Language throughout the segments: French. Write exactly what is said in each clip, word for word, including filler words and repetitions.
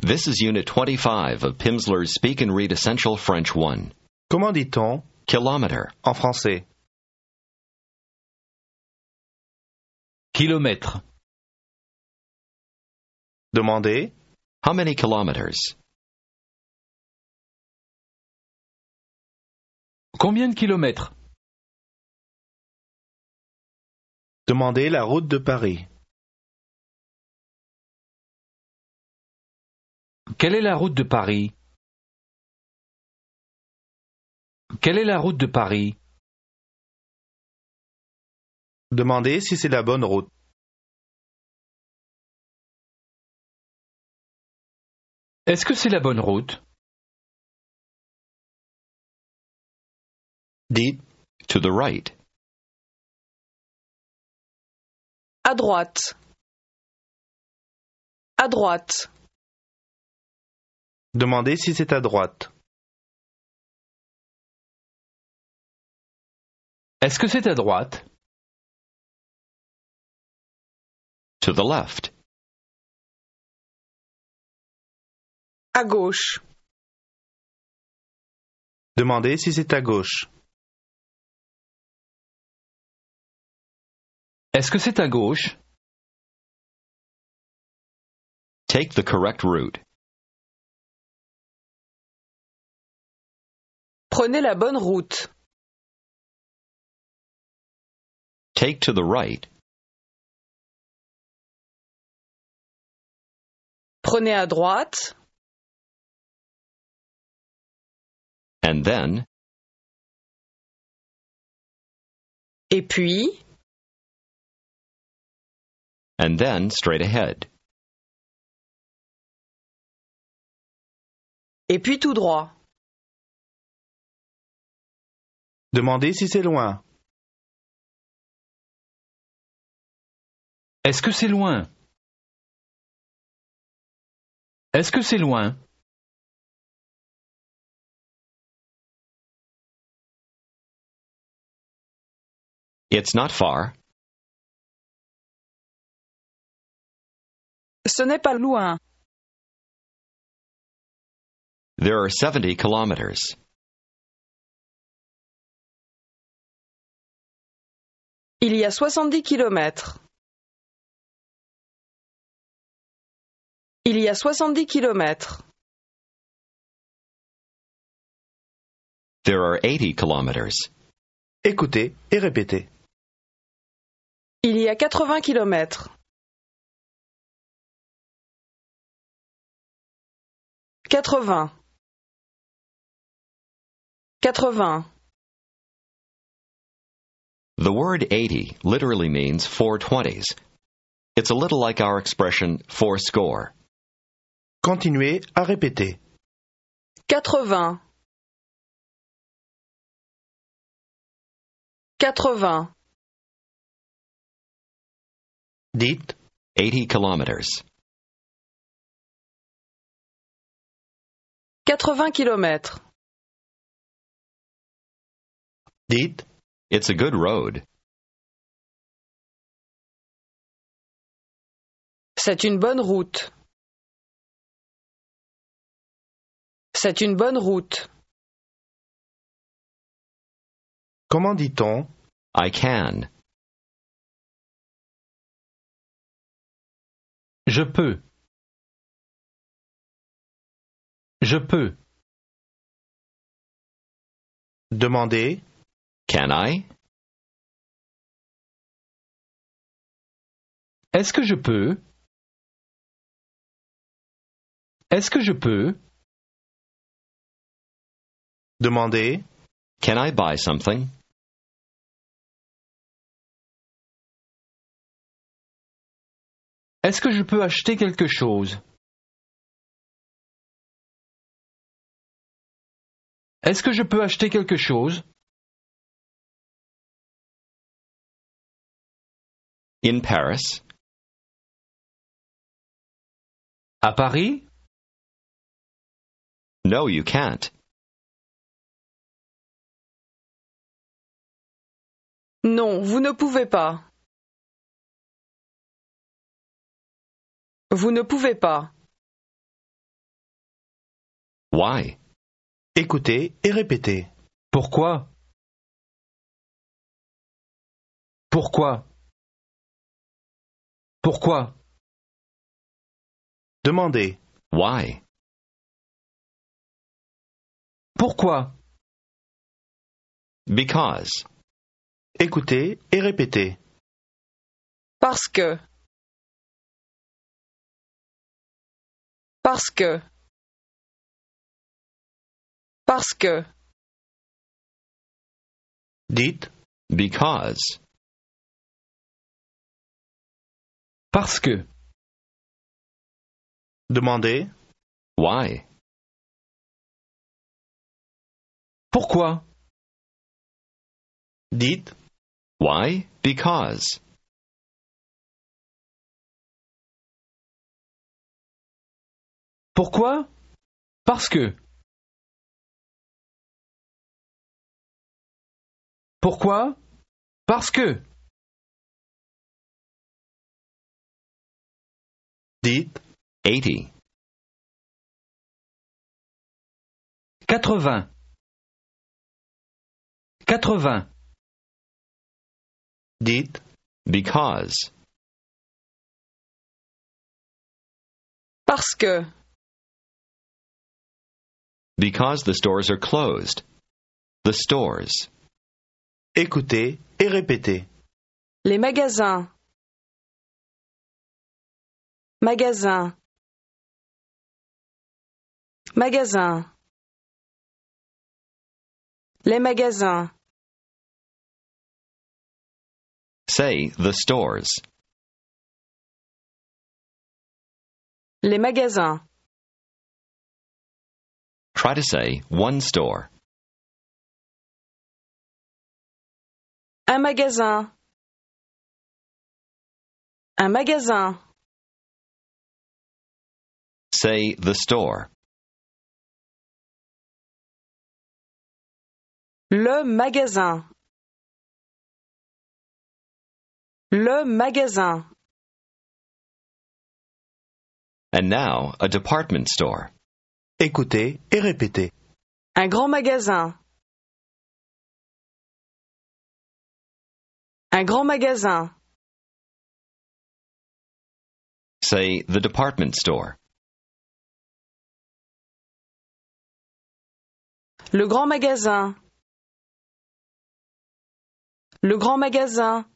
This is Unit twenty-five of Pimsleur's Speak and Read Essential French one. Comment dit-on Kilometer. en français? Kilomètre. Demandez. How many kilometers? Combien de kilomètres? Demandez la route de Paris. Quelle est la route de Paris? Quelle est la route de Paris? Demandez si c'est la bonne route. Est-ce que c'est la bonne route? Dites. To the right. À droite. À droite. Demandez si c'est à droite. Est-ce que c'est à droite? To the left. À gauche. Demandez si c'est à gauche. Est-ce que c'est à gauche? Take the correct route. Prenez la bonne route. Take to the right. Prenez à droite. And then, Et puis, and then straight ahead. et puis tout droit. Demandez si c'est loin. Est-ce que c'est loin? Est-ce que c'est loin? It's not far. Ce n'est pas loin. There are seventy kilometers. Il y a soixante-dix kilomètres. Il y a soixante-dix kilomètres. There are eighty kilometers. Écoutez et répétez. Il y a quatre-vingts kilomètres. Quatre-vingts. Quatre-vingts. The word eighty literally means four twenties. It's a little like our expression four score. Continuez à répéter. Quatre-vingts. Quatre-vingts. Dites. eighty kilometers. Quatre-vingts kilomètres. Dites. It's a good road. C'est une bonne route. C'est une bonne route. Comment dit-on I can. Je peux. Je peux. Demandez. Can I? Est-ce que je peux? Est-ce que je peux? Demandez. Can I buy something? Est-ce que je peux acheter quelque chose? Est-ce que je peux acheter quelque chose? In Paris? À Paris? No, you can't. Non, vous ne pouvez pas. Vous ne pouvez pas. Why? Écoutez et répétez. Pourquoi? Pourquoi? Pourquoi? Demandez. Why? Pourquoi? Because. Écoutez et répétez. Parce que. Parce que. Parce que. Dites. Because. Parce que. Demandez. Why? Pourquoi? Dites. Why? Because. Pourquoi? Parce que. Pourquoi? Parce que. Dites. Eighty. Quatre-vingts. Quatre-vingts. Dites. Because. Parce que. Because the stores are closed. The stores. Écoutez et répétez. Les magasins. Magasin. Magasin. Les magasins. Say the stores. Les magasins. Try to say one store. Un magasin. Un magasin. Say the store. Le magasin. Le magasin. And now a department store. Écoutez et répétez. Un grand magasin. Un grand magasin. Say the department store. Le grand magasin. Le grand magasin.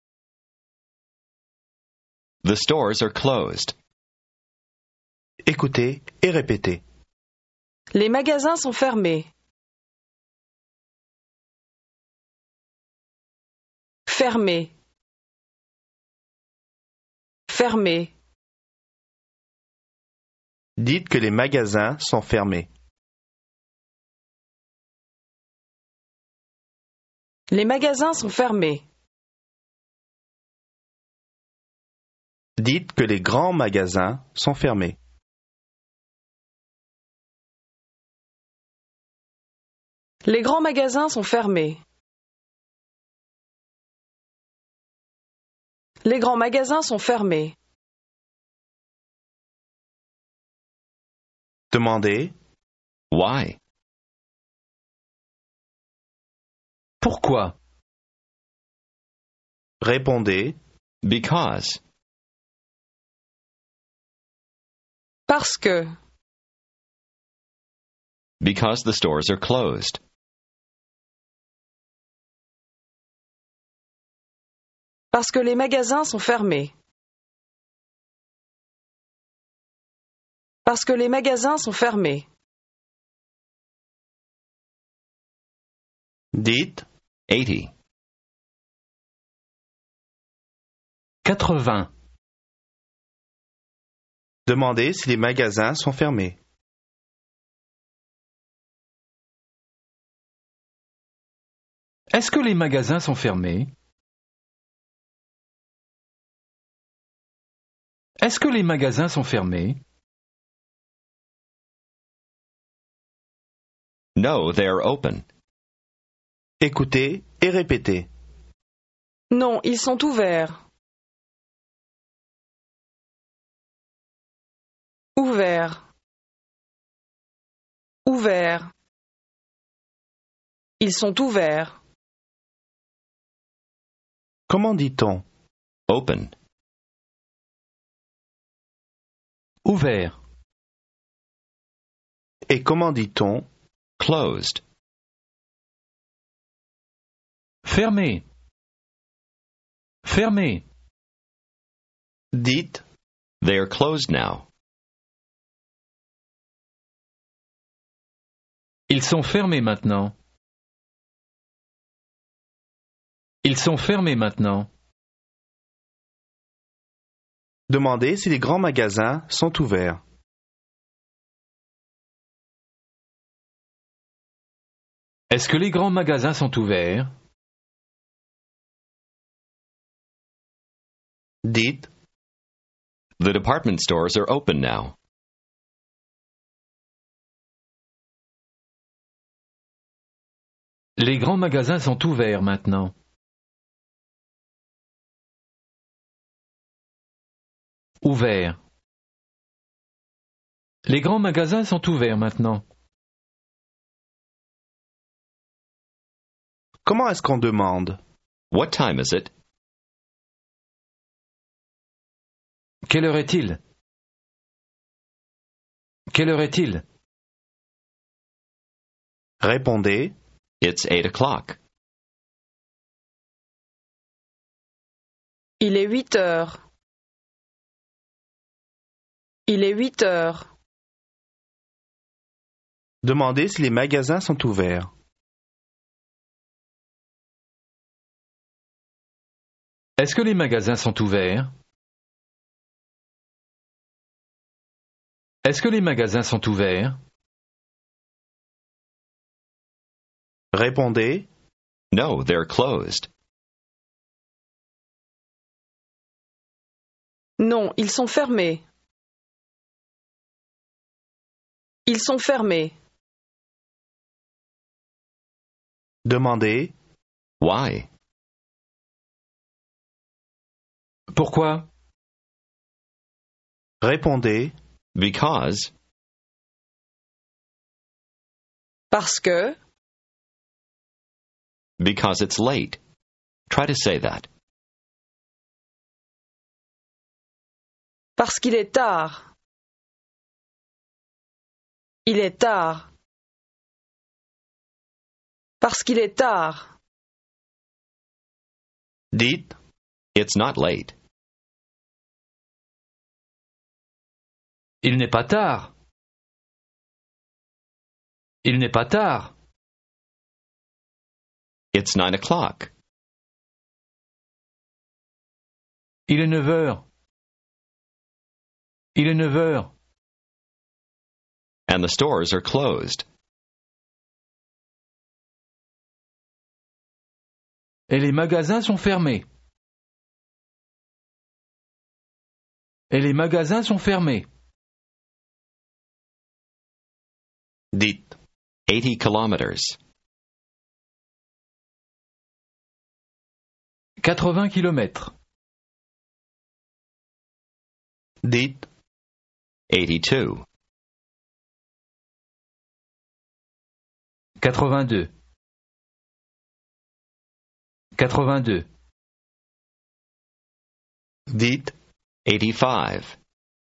The stores are closed. Écoutez et répétez. Les magasins sont fermés. Fermé. Fermé. Dites que les magasins sont fermés. Les magasins sont fermés. Dites que les grands magasins sont fermés. Les grands magasins sont fermés. Les grands magasins sont fermés. Demandez. Why? Pourquoi? Répondez. Because. Parce que. Because the stores are closed. Parce que les magasins sont fermés. Parce que les magasins sont fermés. Dites. Eighty. Quatre-vingts. Demandez si les magasins sont fermés. Est-ce que les magasins sont fermés? Est-ce que les magasins sont fermés? No, they're open. Écoutez et répétez. Non, ils sont ouverts. Ouvert. Ouverts. Ils sont ouverts. Comment dit-on? Open. Ouvert. Et comment dit-on? Closed. Fermé. Fermé. Dites They are closed now. Ils sont fermés maintenant. Ils sont fermés maintenant. demandez si les grands magasins sont ouverts. Est-ce que les grands magasins sont ouverts? Dites The department stores are open now. Les grands magasins sont ouverts maintenant. Ouvert. Les grands magasins sont ouverts maintenant. comment est-ce qu'on demande? What time is it? Quelle heure est-il? Quelle heure est-il? Répondez It's eight o'clock. Il est huit heures. Il est huit heures. demandez si les magasins sont ouverts. Est-ce que les magasins sont ouverts? Est-ce que les magasins sont ouverts? Répondez No, they're closed. Non, ils sont fermés. Ils sont fermés. demandez Why? Pourquoi? Répondez Because. Parce que, Because it's late. Try to say that. parce qu'il est tard. Il est tard. Parce qu'il est tard. dites It's not late. Il n'est pas tard. Il n'est pas tard. It's nine o'clock. Il est neuf heures. Il est neuf heures. And the stores are closed. Et les magasins sont fermés. Et les magasins sont fermés. dites eighty kilometers. quatre-vingts kilomètres. dites eighty-two. quatre-vingt-deux. quatre-vingt-deux. dites eighty-five.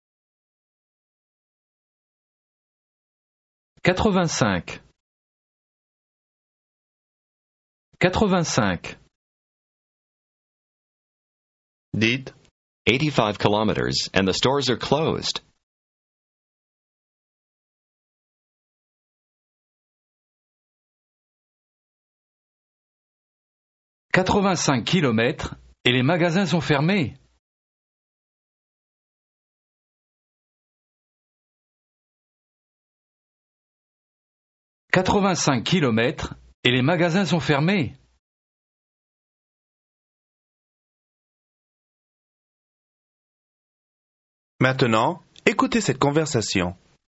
quatre-vingt-cinq. quatre-vingt-cinq. dites eighty-five kilometers, and the stores are closed. quatre-vingt-cinq kilomètres et les magasins sont fermés. quatre-vingt-cinq kilomètres et les magasins sont fermés. Maintenant, écoutez cette conversation.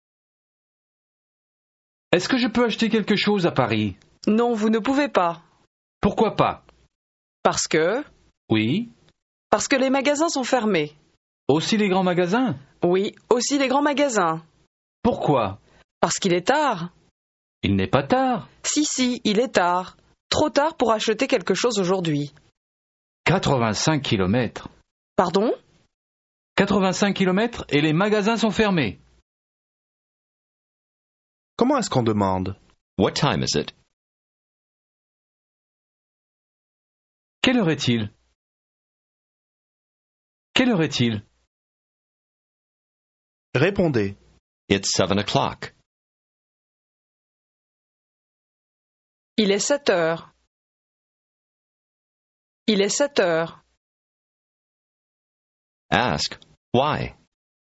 Est-ce que je peux acheter quelque chose à Paris? Non, vous ne pouvez pas. Pourquoi pas? Parce que, Oui. parce que les magasins sont fermés. Aussi les grands magasins? Oui, aussi les grands magasins. Pourquoi? Parce qu'il est tard. Il n'est pas tard. Si, si, il est tard. Trop tard pour acheter quelque chose aujourd'hui. quatre-vingt-cinq kilomètres. Pardon? quatre-vingt-cinq kilomètres et les magasins sont fermés. Comment est-ce qu'on demande? What time is it? Quelle heure est-il? Quelle heure est-il? Répondez. It's seven o'clock. Il est sept heures. Il est sept heures. Ask, why?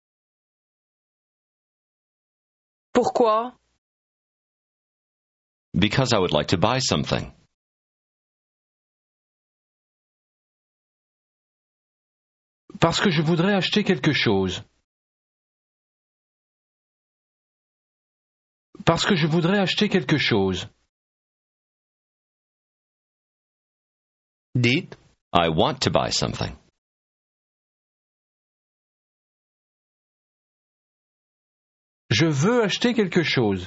Pourquoi? Because I would like to buy something. Parce que je voudrais acheter quelque chose. Parce que je voudrais acheter quelque chose. Dites. I want to buy something. Je veux acheter quelque chose.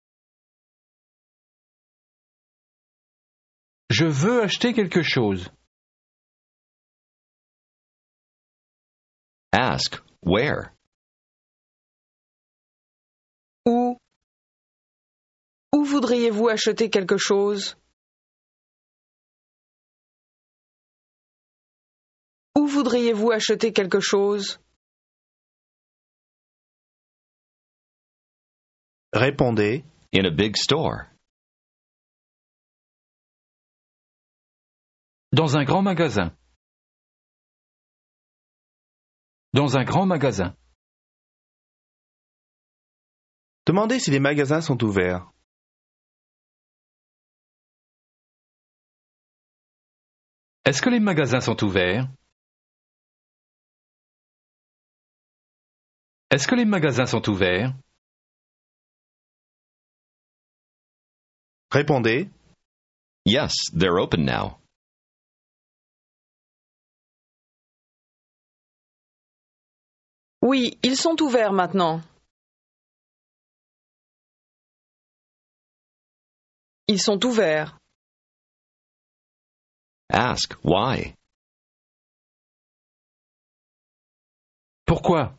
Je veux acheter quelque chose. Ask, where? Où? Où voudriez-vous acheter quelque chose? Où voudriez-vous acheter quelque chose? Répondez. In a big store. Dans un grand magasin. Dans un grand magasin. Demandez si les magasins sont ouverts. Est-ce que les magasins sont ouverts? Est-ce que les magasins sont ouverts? Répondez. Yes, they're open now. Oui, ils sont ouverts maintenant. Ils sont ouverts. Ask, why? Pourquoi?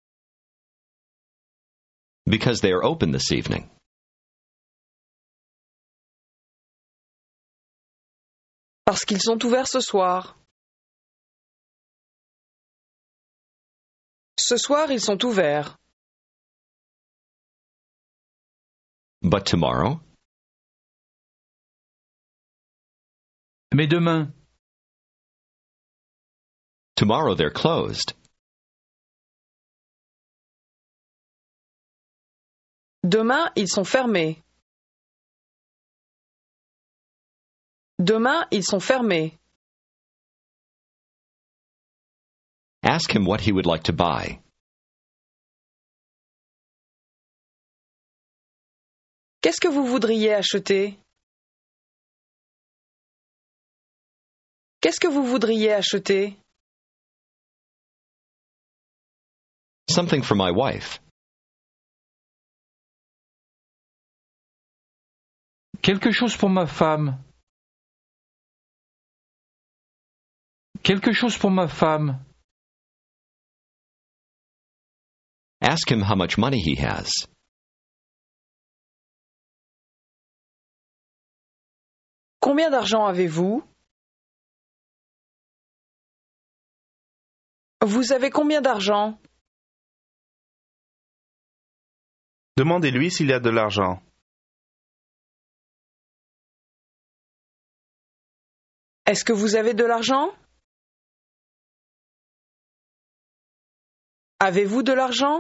Because they are open this evening. Parce qu'ils sont ouverts ce soir. Ce soir, ils sont ouverts. But tomorrow? Mais demain? Tomorrow they're closed. Demain, ils sont fermés. Demain, ils sont fermés. Ask him what he would like to buy. Qu'est-ce que vous voudriez acheter? Qu'est-ce que vous voudriez acheter? Something for my wife. Quelque chose pour ma femme. Quelque chose pour ma femme. Ask him how much money he has. Combien d'argent avez-vous? Vous avez combien d'argent? Demandez-lui s'il y a de l'argent. Est-ce que vous avez de l'argent? Avez-vous de l'argent?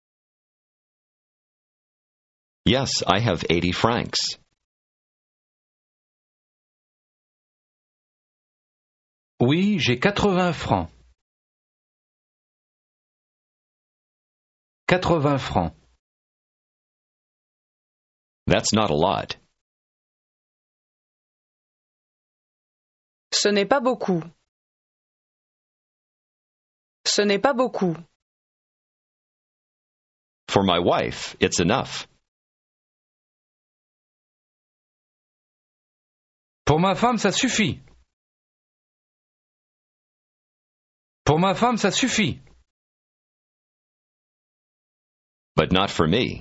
Yes, I have eighty francs. Oui, j'ai quatre-vingts francs. quatre-vingts francs. That's not a lot. Ce n'est pas beaucoup. Ce n'est pas beaucoup. For my wife, it's enough. Pour ma femme, ça suffit. Pour ma femme, ça suffit. But not for me.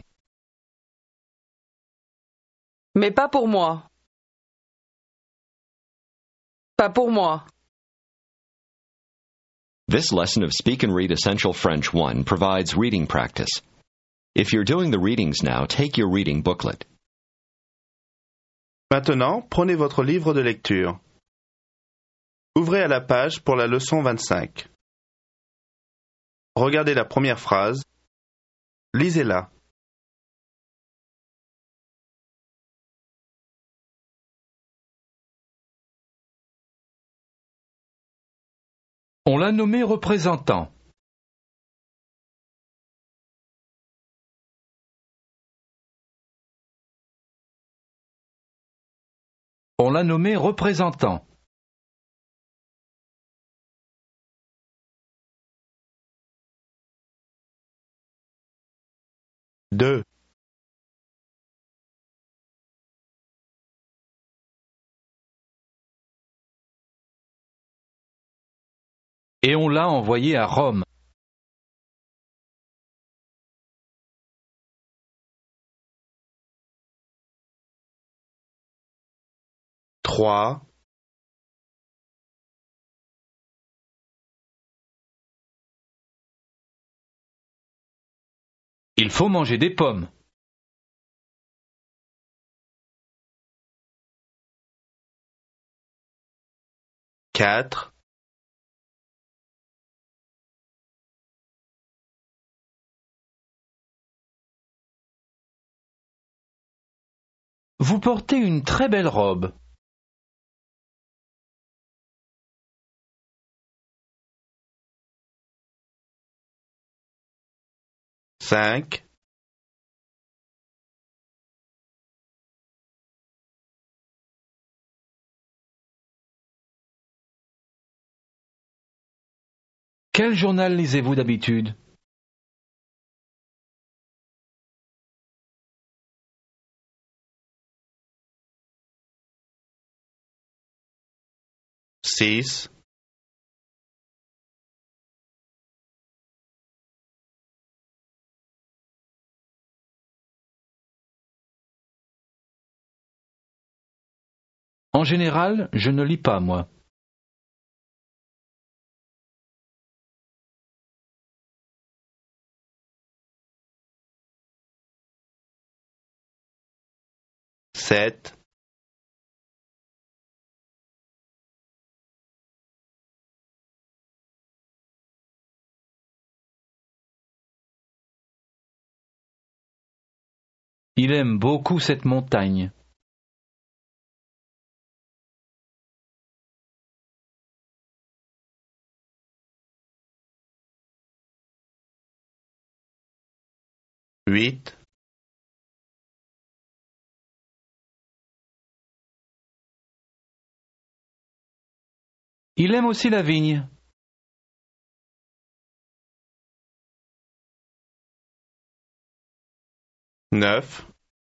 Mais pas pour moi. Pas pour moi. This lesson of Speak and Read Essential French one provides reading practice. If you're doing the readings now, take your reading booklet. Maintenant, prenez votre livre de lecture. Ouvrez à la page pour la leçon vingt-cinq. Regardez la première phrase. Lisez-la. On l'a nommé représentant. On l'a nommé représentant. deux. Et on l'a envoyé à Rome. trois. Il faut manger des pommes. quatre. Vous portez une très belle robe. cinq. Quel journal lisez-vous d'habitude? six. En général, je ne lis pas, moi. sept. Il aime beaucoup cette montagne. huit. Il aime aussi la vigne. neuf.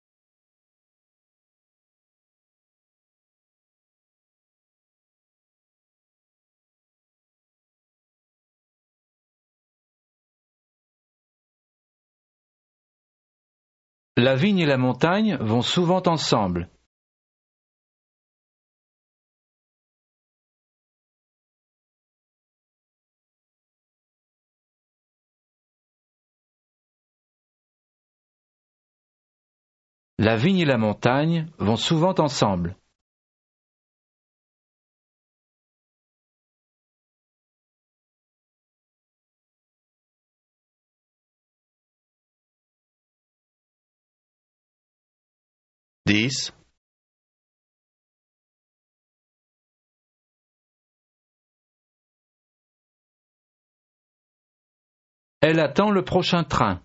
La vigne et la montagne vont souvent ensemble. La vigne et la montagne vont souvent ensemble. dix. Elle attend le prochain train.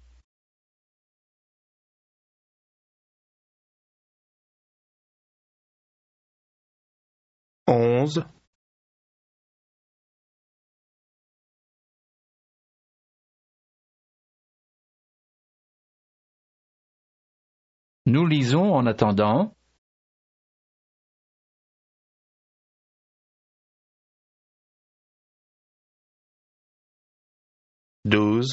onze. Nous lisons en attendant. douze,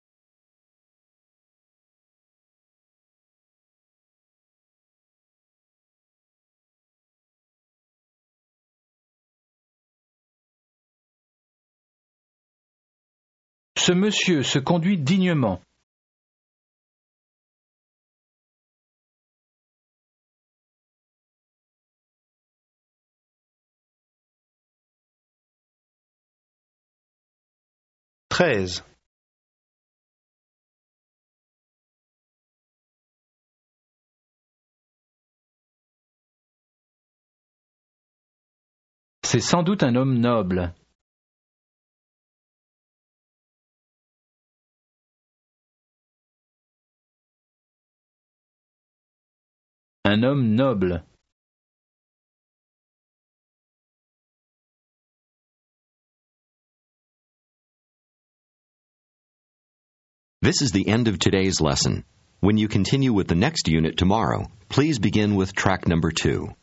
Ce monsieur se conduit dignement. treize, C'est sans doute un homme noble. Un homme noble. This is the end of today's lesson. When you continue with the next unit tomorrow, please begin with track number two.